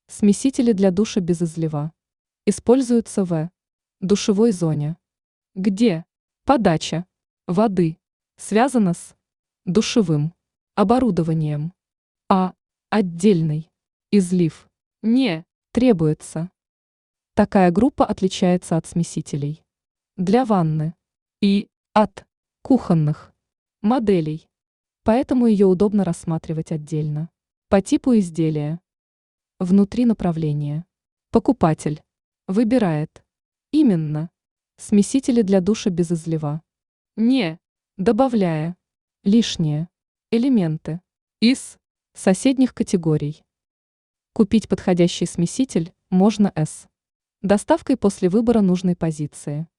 Смесители для душа без излива. Используются в душевой зоне, где подача воды связана с душевым оборудованием, а отдельный излив не требуется. Такая группа отличается от смесителей для ванны и от кухонных моделей, поэтому ее удобно рассматривать отдельно. По типу изделия. Внутри направления. Покупатель выбирает именно смесители для душа без излива, не добавляя лишние элементы из соседних категорий. Купить подходящий смеситель можно с доставкой после выбора нужной позиции.